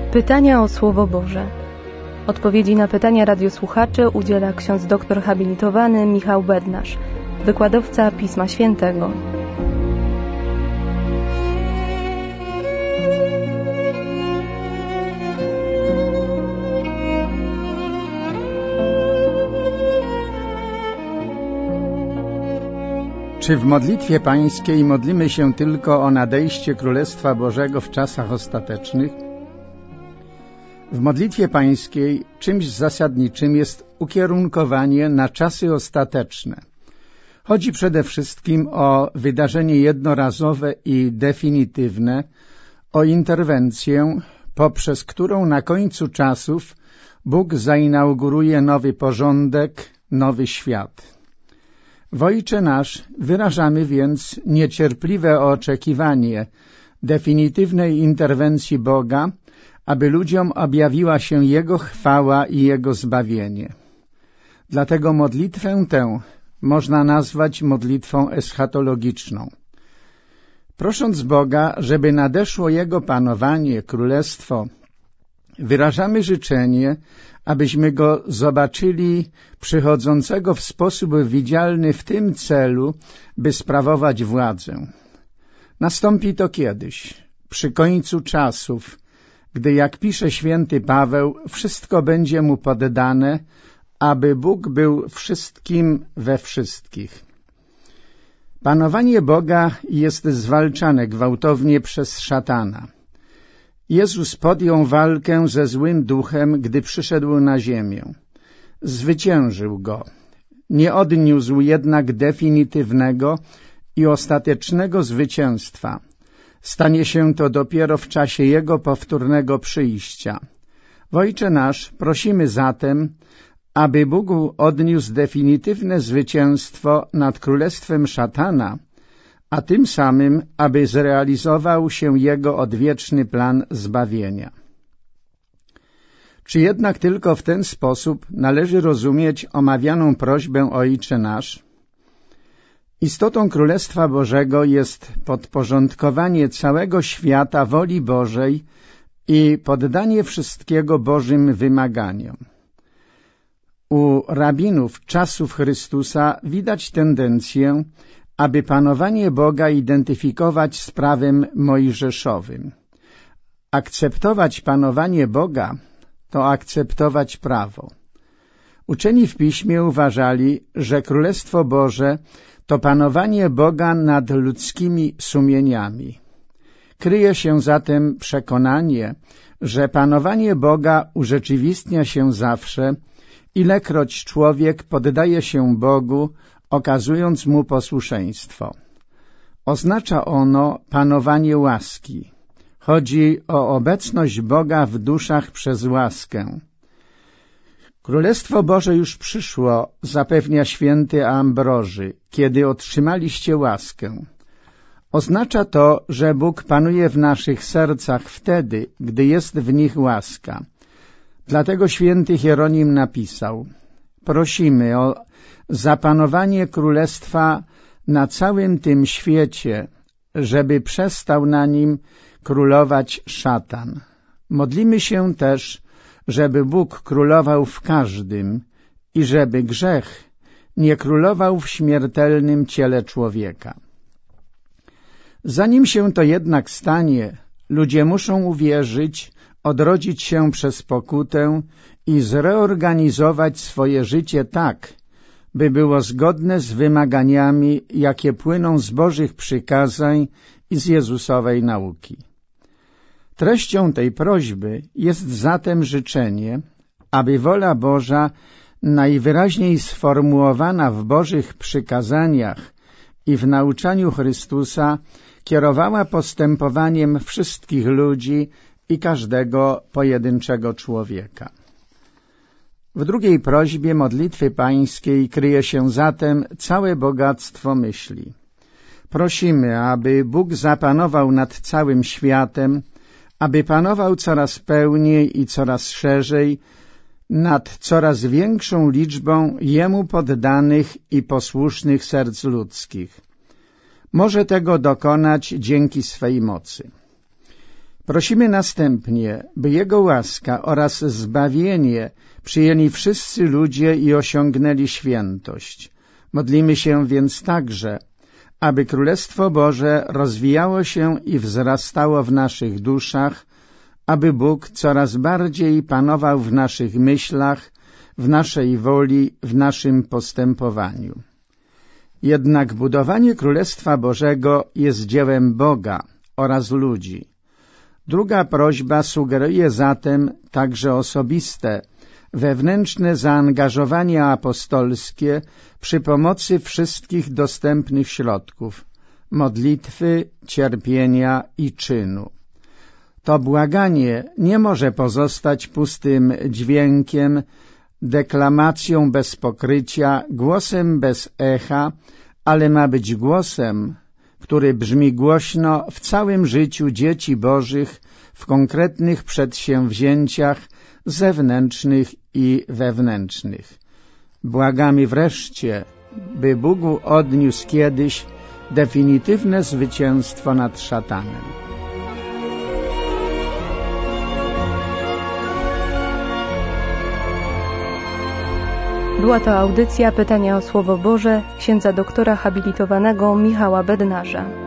Pytania o Słowo Boże. Odpowiedzi na pytania radiosłuchaczy udziela ksiądz doktor habilitowany Michał Bednarz, wykładowca Pisma Świętego. Czy w modlitwie pańskiej modlimy się tylko o nadejście Królestwa Bożego w czasach ostatecznych? W modlitwie pańskiej czymś zasadniczym jest ukierunkowanie na czasy ostateczne. Chodzi przede wszystkim o wydarzenie jednorazowe i definitywne, o interwencję, poprzez którą na końcu czasów Bóg zainauguruje nowy porządek, nowy świat. W Ojcze Nasz wyrażamy więc niecierpliwe oczekiwanie definitywnej interwencji Boga, aby ludziom objawiła się Jego chwała i Jego zbawienie. Dlatego modlitwę tę można nazwać modlitwą eschatologiczną. Prosząc Boga, żeby nadeszło Jego panowanie, królestwo, wyrażamy życzenie, abyśmy Go zobaczyli przychodzącego w sposób widzialny w tym celu, by sprawować władzę. Nastąpi to kiedyś, przy końcu czasów, gdy, jak pisze święty Paweł, wszystko będzie Mu poddane, aby Bóg był wszystkim we wszystkich. Panowanie Boga jest zwalczane gwałtownie przez szatana. Jezus podjął walkę ze złym duchem, gdy przyszedł na ziemię. Zwyciężył go. Nie odniósł jednak definitywnego i ostatecznego zwycięstwa. Stanie się to dopiero w czasie Jego powtórnego przyjścia. W Ojcze Nasz prosimy zatem, aby Bóg odniósł definitywne zwycięstwo nad królestwem szatana, a tym samym, aby zrealizował się Jego odwieczny plan zbawienia. Czy jednak tylko w ten sposób należy rozumieć omawianą prośbę Ojcze Nasz? Istotą Królestwa Bożego jest podporządkowanie całego świata woli Bożej i poddanie wszystkiego Bożym wymaganiom. U rabinów czasów Chrystusa widać tendencję, aby panowanie Boga identyfikować z prawem mojżeszowym. Akceptować panowanie Boga to akceptować prawo. Uczeni w Piśmie uważali, że Królestwo Boże to panowanie Boga nad ludzkimi sumieniami. Kryje się zatem przekonanie, że panowanie Boga urzeczywistnia się zawsze, ilekroć człowiek poddaje się Bogu, okazując Mu posłuszeństwo. Oznacza ono panowanie łaski. Chodzi o obecność Boga w duszach przez łaskę. Królestwo Boże już przyszło, zapewnia święty Ambroży, kiedy otrzymaliście łaskę. Oznacza to, że Bóg panuje w naszych sercach wtedy, gdy jest w nich łaska. Dlatego święty Hieronim napisał: prosimy o zapanowanie królestwa na całym tym świecie, żeby przestał na nim królować szatan. Modlimy się też, żeby Bóg królował w każdym i żeby grzech nie królował w śmiertelnym ciele człowieka. Zanim się to jednak stanie, ludzie muszą uwierzyć, odrodzić się przez pokutę i zreorganizować swoje życie tak, by było zgodne z wymaganiami, jakie płyną z Bożych przykazań i z Jezusowej nauki. Treścią tej prośby jest zatem życzenie, aby wola Boża, najwyraźniej sformułowana w Bożych przykazaniach i w nauczaniu Chrystusa, kierowała postępowaniem wszystkich ludzi i każdego pojedynczego człowieka. W drugiej prośbie modlitwy pańskiej kryje się zatem całe bogactwo myśli. Prosimy, aby Bóg zapanował nad całym światem, aby panował coraz pełniej i coraz szerzej nad coraz większą liczbą Jemu poddanych i posłusznych serc ludzkich. Może tego dokonać dzięki swej mocy. Prosimy następnie, by Jego łaska oraz zbawienie przyjęli wszyscy ludzie i osiągnęli świętość. Modlimy się więc także, aby Królestwo Boże rozwijało się i wzrastało w naszych duszach, aby Bóg coraz bardziej panował w naszych myślach, w naszej woli, w naszym postępowaniu. Jednak budowanie Królestwa Bożego jest dziełem Boga oraz ludzi. Druga prośba sugeruje zatem także osobiste, wewnętrzne zaangażowanie apostolskie przy pomocy wszystkich dostępnych środków – modlitwy, cierpienia i czynu. To błaganie nie może pozostać pustym dźwiękiem, deklamacją bez pokrycia, głosem bez echa, ale ma być głosem, który brzmi głośno w całym życiu dzieci Bożych, w konkretnych przedsięwzięciach zewnętrznych i wewnętrznych. Błagamy wreszcie, by Bóg odniósł kiedyś definitywne zwycięstwo nad szatanem. Była to audycja Pytania o Słowo Boże księdza doktora habilitowanego Michała Bednarza.